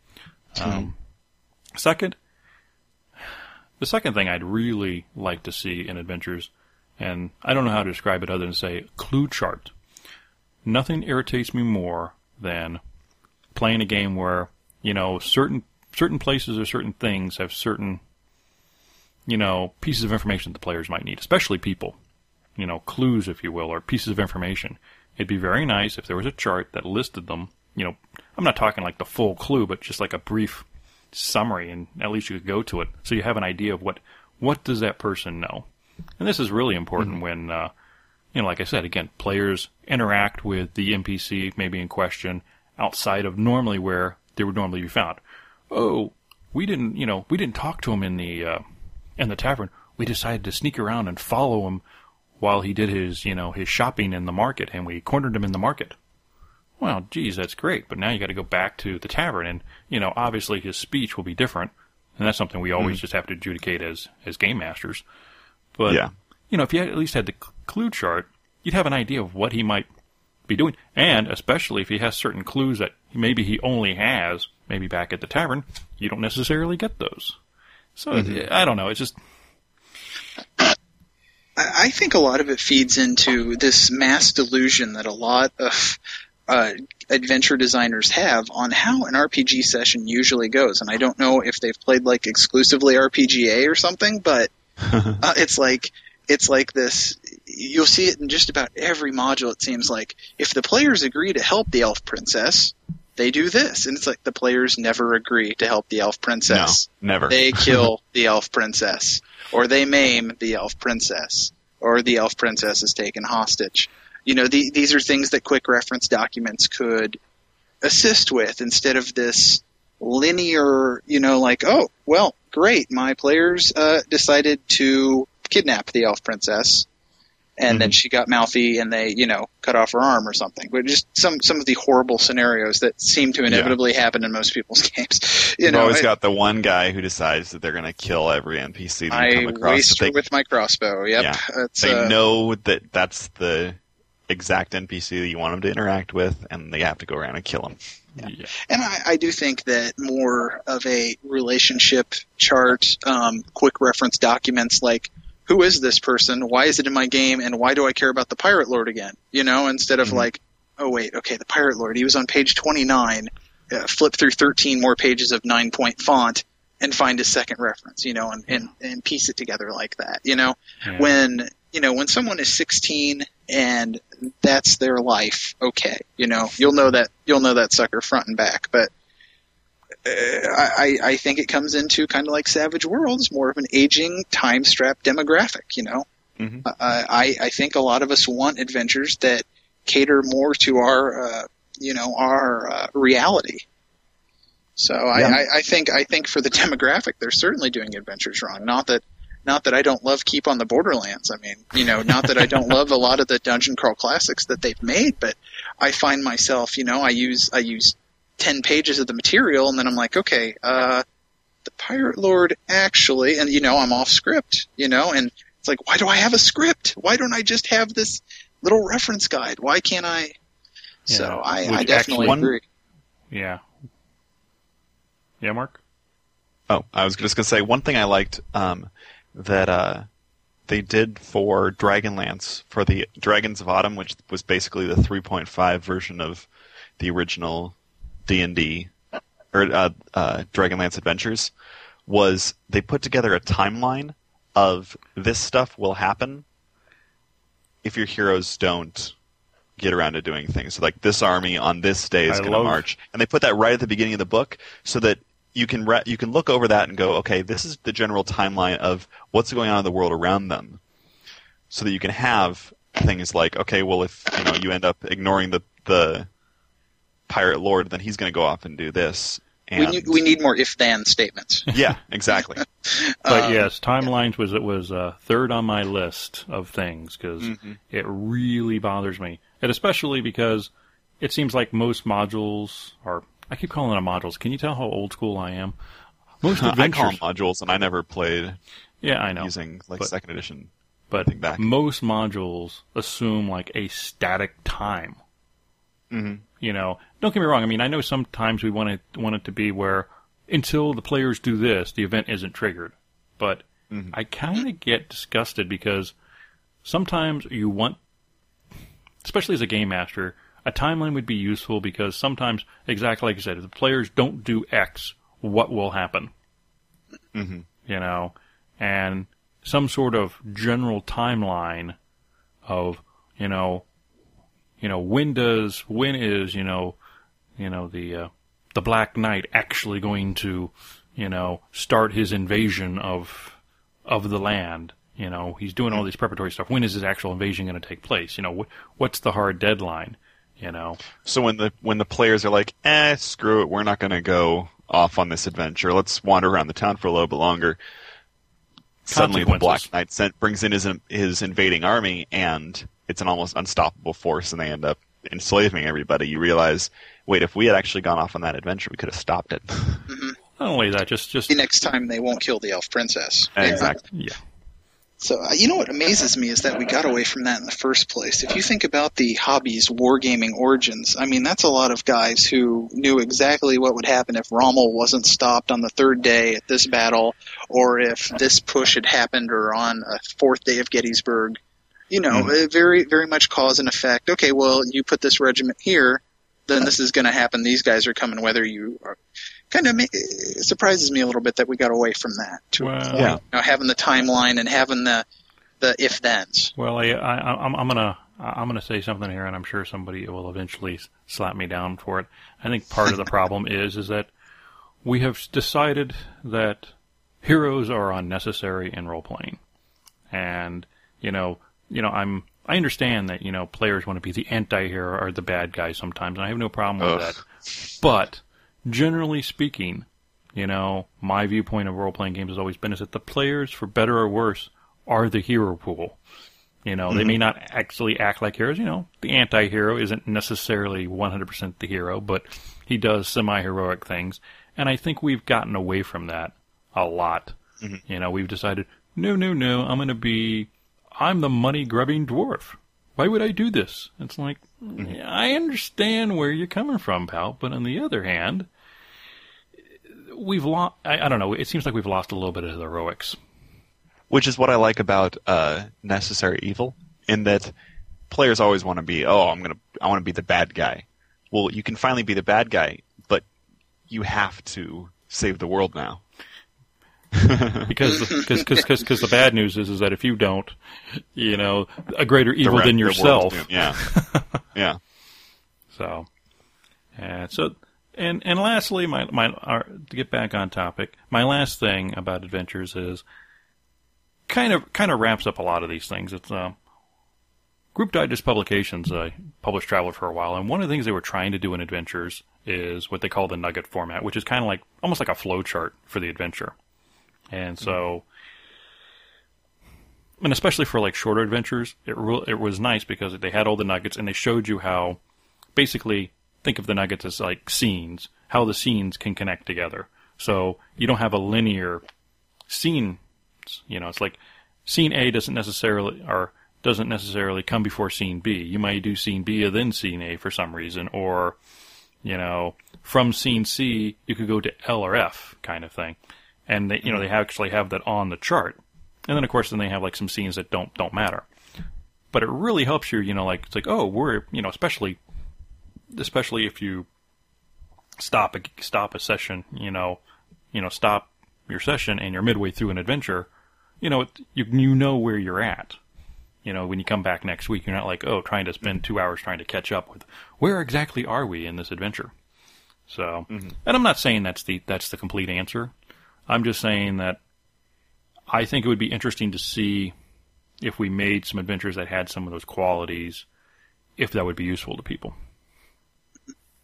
The second thing I'd really like to see in adventures, and I don't know how to describe it other than say clue chart. Nothing irritates me more than playing a game where certain places or certain things have certain pieces of information that the players might need, especially people. Clues, if you will, or pieces of information. It'd be very nice if there was a chart that listed them. I'm not talking like the full clue, but just like a brief summary, and at least you could go to it so you have an idea of what does that person know. And this is really important when, like I said, again, players interact with the NPC maybe in question outside of normally where they would normally be found. Oh, we didn't talk to him in the tavern. We decided to sneak around and follow him while he did his shopping in the market, and we cornered him in the market. Well, geez, that's great, but now you got to go back to the tavern, and obviously his speech will be different, and that's something we always just have to adjudicate as game masters. But if you at least had the clue chart, you'd have an idea of what he might be doing, and especially if he has certain clues that maybe he only has maybe back at the tavern, you don't necessarily get those. So I don't know. It's just. I think a lot of it feeds into this mass delusion that a lot of adventure designers have on how an RPG session usually goes. And I don't know if they've played like exclusively RPGA or something, but it's like this. You'll see it in just about every module, it seems like. If the players agree to help the elf princess, they do this. And it's like the players never agree to help the elf princess. No, never. They kill the elf princess. Or they maim the elf princess. Or the elf princess is taken hostage. These are things that quick reference documents could assist with instead of this linear, oh, well, great, my players decided to kidnap the elf princess, and then she got mouthy and they, cut off her arm or something. But just some of the horrible scenarios that seem to inevitably happen in most people's games. You've always got the one guy who decides that they're going to kill every NPC that you come across. I waste her with my crossbow, yep. Yeah. They know that that's the exact NPC that you want them to interact with, and they have to go around and kill him. Yeah. And I do think that more of a relationship chart, quick reference documents like, who is this person? Why is it in my game? And why do I care about the Pirate Lord again? Instead of like, oh wait, okay, the Pirate Lord, he was on page 29, flip through 13 more pages of 9-point font and find a second reference, and piece it together like that. Yeah. When someone is 16 and that's their life, okay, you'll know that sucker front and back. But I think it comes into kind of like Savage Worlds, more of an aging, time-strapped demographic. I think a lot of us want adventures that cater more to our reality. So I think for the demographic, they're certainly doing adventures wrong. Not that I don't love Keep on the Borderlands. I mean, not that I don't love a lot of the Dungeon Crawl classics that they've made, but I find myself, I use 10 pages of the material, and then I'm like, okay, the Pirate Lord actually, and I'm off script, and it's like, why do I have a script? Why don't I just have this little reference guide? Why can't I? Yeah. So I definitely agree. Yeah. Yeah, Mark? Oh, I was just going to say, one thing I liked that they did for Dragonlance, for the Dragons of Autumn, which was basically the 3.5 version of the original D&D, or Dragonlance Adventures, was they put together a timeline of this stuff will happen if your heroes don't get around to doing things. So like this army on this day is going to march. And they put that right at the beginning of the book so that you can look over that and go, okay, this is the general timeline of what's going on in the world around them. So that you can have things like, okay, well, if you end up ignoring the Pirate Lord, then he's going to go off and do this. And we need more if-then statements. yeah, exactly. But yes, timelines was third on my list of things because it really bothers me, and especially because it seems like most modules are. I keep calling them modules. Can you tell how old school I am? Most adventures, I call them modules, and I never played. Yeah, I know. Using second edition. But back. Most modules assume like a static time. Mm-hmm. You know, don't get me wrong. I mean, I know sometimes we want it to be where until the players do this, the event isn't triggered. But I kind of get disgusted because sometimes you want, especially as a game master, a timeline would be useful because sometimes, exactly like you said, if the players don't do X, what will happen? Mm-hmm. You know, and some sort of general timeline of, when is the Black Knight actually going to, start his invasion of the land? You know, he's doing all these preparatory stuff. When is his actual invasion going to take place? You know, what's the hard deadline? You know. So when the players are like, screw it, we're not going to go off on this adventure. Let's wander around the town for a little bit longer. Suddenly the Black Knight brings in his invading army, and it's an almost unstoppable force, and they end up enslaving everybody. You realize, wait, if we had actually gone off on that adventure, we could have stopped it. Mm-hmm. Not only that, just the next time they won't kill the elf princess. Exactly. Yeah. So, what amazes me is that we got away from that in the first place. If you think about the hobby's wargaming origins, I mean, that's a lot of guys who knew exactly what would happen if Rommel wasn't stopped on the third day at this battle, or if this push had happened, or on a fourth day of Gettysburg. Very, very much cause and effect. Okay, well, you put this regiment here, then this is going to happen. These guys are coming, whether you are. It surprises me a little bit that we got away from that to a point. Having the timeline and having the if-thens. Well, I'm gonna say something here, and I'm sure somebody will eventually slap me down for it. I think part of the problem is that we have decided that heroes are unnecessary in role playing, and I understand that players want to be the anti-hero or the bad guy sometimes, and I have no problem with that, but. Generally speaking, my viewpoint of role-playing games has always been is that the players, for better or worse, are the hero pool. They may not actually act like heroes. The anti-hero isn't necessarily 100% the hero, but he does semi-heroic things. And I think we've gotten away from that a lot. Mm-hmm. We've decided, no, I'm the money-grubbing dwarf. Why would I do this? It's like, I understand where you're coming from, pal, but on the other hand, we've lost, I don't know, it seems like we've lost a little bit of the heroics. Which is what I like about Necessary Evil, in that players always want to be, I want to be the bad guy. Well, you can finally be the bad guy, but you have to save the world now. because the bad news is that if you don't, a greater evil than yourself. Yeah. Yeah. So, and lastly, to get back on topic, my last thing about adventures is kind of wraps up a lot of these things. It's Group Digest Publications published Traveler for a while, and one of the things they were trying to do in adventures is what they call the nugget format, which is kind of almost like a flow chart for the adventure. And so, and especially for shorter adventures, it was nice because they had all the nuggets and they showed you how, basically, think of the nuggets as scenes, how the scenes can connect together. So you don't have a linear scene. It's like scene A doesn't necessarily come before scene B. You might do scene B and then scene A for some reason, or from scene C you could go to L or F kind of thing. And they actually have that on the chart. And then, of course, they have some scenes that don't matter. But it really helps you, it's like, oh, we're, especially if you stop a session, stop your session and you're midway through an adventure, you know where you're at. When you come back next week, you're not trying to spend 2 hours trying to catch up with where exactly are we in this adventure. So, and I'm not saying that's the complete answer. I'm just saying that I think it would be interesting to see if we made some adventures that had some of those qualities, if that would be useful to people.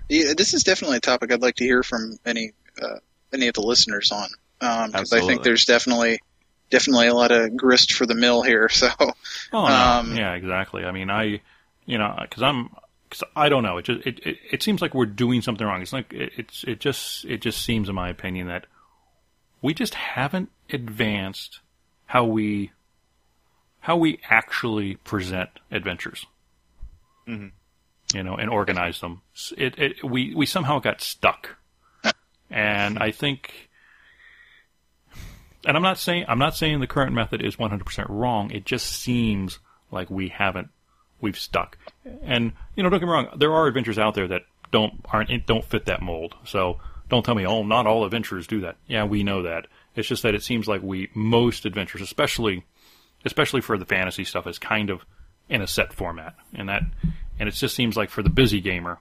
Yeah, this is definitely a topic I'd like to hear from any of the listeners on, because I think there's definitely a lot of grist for the mill here. So, yeah, exactly. I mean, because I don't know. It seems like we're doing something wrong. It's like it just seems, in my opinion, that we just haven't advanced how we actually present adventures. Mm-hmm. And organize them. We somehow got stuck, and I think, and I'm not saying the current method is 100% wrong. It just seems like we've stuck. And don't get me wrong, there are adventures out there that don't fit that mold. So don't tell me, oh, not all adventures do that. Yeah, we know that. It's just that it seems like most adventures, especially for the fantasy stuff, is kind of in a set format, and it just seems like for the busy gamer,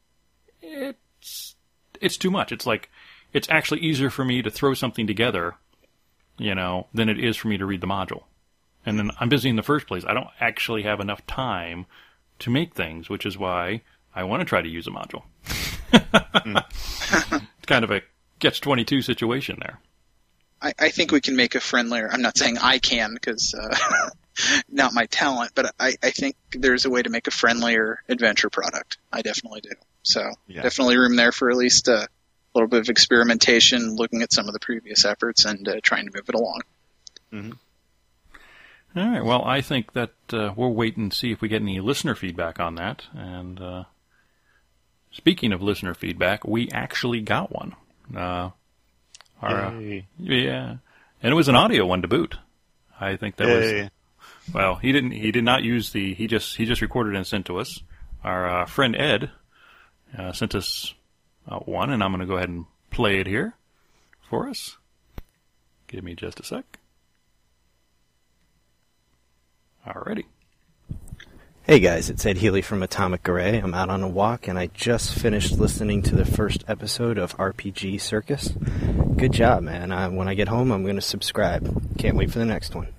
it's too much. It's like it's actually easier for me to throw something together, than it is for me to read the module. And then I'm busy in the first place. I don't actually have enough time to make things, which is why I want to try to use a module. It's kind of a catch-22 situation there. I think we can make a friendlier. I'm not saying I can, because not my talent, but I think there's a way to make a friendlier adventure product. I definitely do. So definitely room there for at least a little bit of experimentation, looking at some of the previous efforts and trying to move it along. Mm-hmm. All right. Well, I think that we'll wait and see if we get any listener feedback on that. And speaking of listener feedback, we actually got one. Yeah, and it was an audio one to boot. I think that was. Well, he did not use he just recorded and sent to us. Our friend Ed sent us one, and I'm going to go ahead and play it here for us. Give me just a sec. Alrighty. Hey guys, it's Ed Healy from Atomic Array. I'm out on a walk, and I just finished listening to the first episode of RPG Circus. Good job, man. When I get home, I'm going to subscribe. Can't wait for the next one.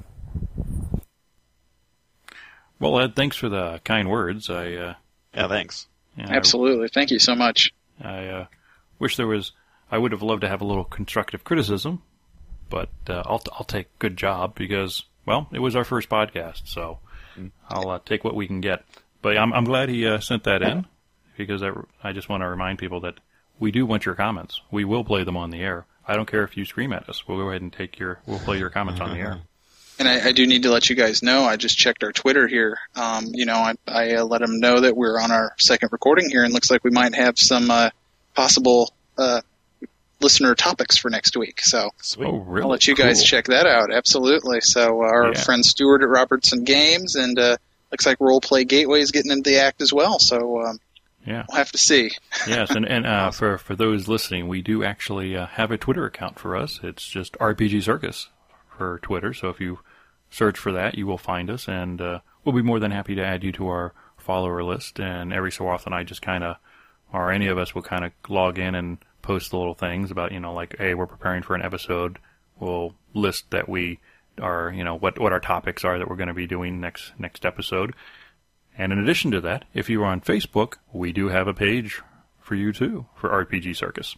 Well, Ed, thanks for the kind words. Thanks. Absolutely. Thank you so much. I wish I would have loved to have a little constructive criticism, but I'll take good job because, well, it was our first podcast, so I'll take what we can get. But I'm glad he sent that in, because I just want to remind people that we do want your comments. We will play them on the air. I don't care if you scream at us. We'll go ahead and we'll play your comments on the air. And I do need to let you guys know, I just checked our Twitter here. I let them know that we're on our second recording here, and looks like we might have some possible listener topics for next week. So oh, really? I'll let you guys check that out. Absolutely. So our friend Stuart at Robertson Games, and looks like Roleplay Gateway is getting into the act as well. So we'll have to see. Yes, and for those listening, we do actually have a Twitter account for us. It's just RPG Circus for Twitter. So if you search for that, you will find us, and we'll be more than happy to add you to our follower list. And every so often, any of us will kind of log in and post the little things about, like, hey, we're preparing for an episode. We'll list that we are, what our topics are that we're going to be doing next episode. And in addition to that, if you are on Facebook, we do have a page for you too, for RPG Circus.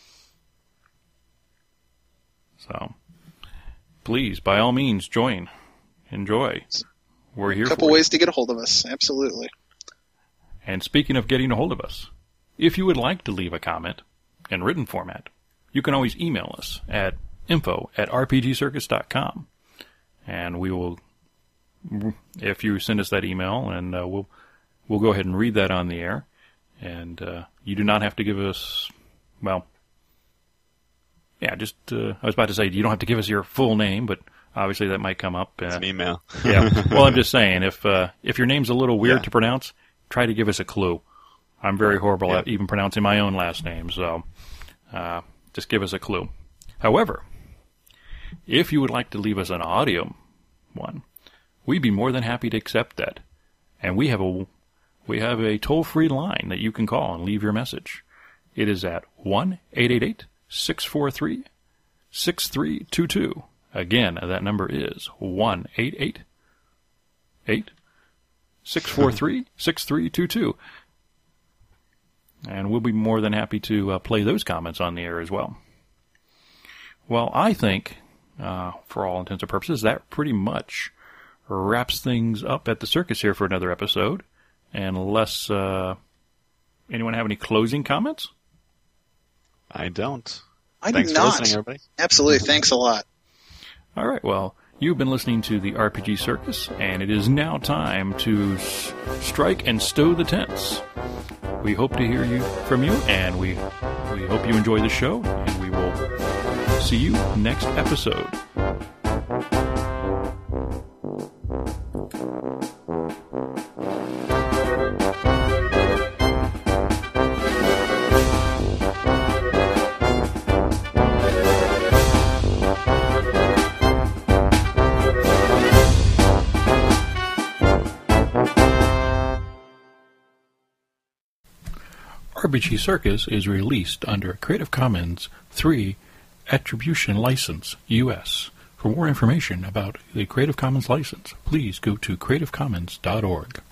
So please, by all means, join. Enjoy. We're here for you. A couple ways to get a hold of us. Absolutely. And speaking of getting a hold of us, if you would like to leave a comment in written format, you can always email us at info@rpgcircus.com. And we will, if you send us that email, and we'll go ahead and read that on the air. And you do not have to give us, I was about to say, you don't have to give us your full name, but obviously that might come up. It's an email. Yeah. Well, I'm just saying, if your name's a little weird to pronounce, try to give us a clue. I'm very horrible at even pronouncing my own last name, so just give us a clue. However, if you would like to leave us an audio one, we'd be more than happy to accept that. And we have a toll-free line that you can call and leave your message. It is at 1-888-643-6322. Again, that number is 1-888-643-6322. And we'll be more than happy to play those comments on the air as well. Well, I think, for all intents and purposes, that pretty much wraps things up at the circus here for another episode. And unless anyone have any closing comments? I don't. Thanks for not. listening, everybody. Absolutely. Thanks a lot. All right, well, you've been listening to the RPG Circus, and it is now time to strike and stow the tents. We hope to hear from you, and we hope you enjoy the show, and we will see you next episode. RPG Circus is released under a Creative Commons 3 Attribution License, U.S. For more information about the Creative Commons license, please go to creativecommons.org.